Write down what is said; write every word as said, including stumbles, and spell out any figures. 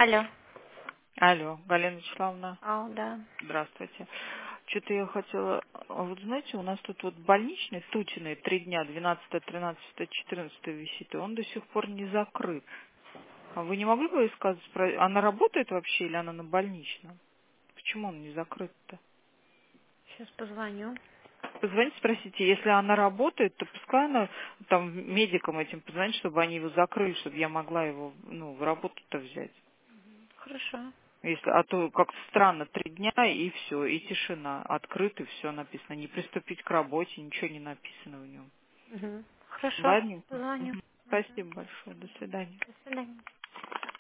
Алло. Алло, Галина Вячеславовна, А, да. здравствуйте. Что-то я хотела... а Вот знаете, у нас тут вот больничный, тучный, три дня, двенадцатое, тринадцатое, четырнадцатое висит, и он до сих пор не закрыт. А вы не могли бы сказать, про- она работает вообще или она на больничном? Почему он не закрыт-то? Сейчас позвоню. Позвоните, спросите, если она работает, то пускай она там медикам этим позвонит, чтобы они его закрыли, чтобы я могла его, ну, в работу-то взять. Хорошо. Если, а то как-то странно, три дня и все, и тишина. Открыто все написано. Не приступить к работе, ничего не написано в нем. Угу. Хорошо. Ладненько. Позвоню. Мгм. Спасибо большое. До свидания. До свидания.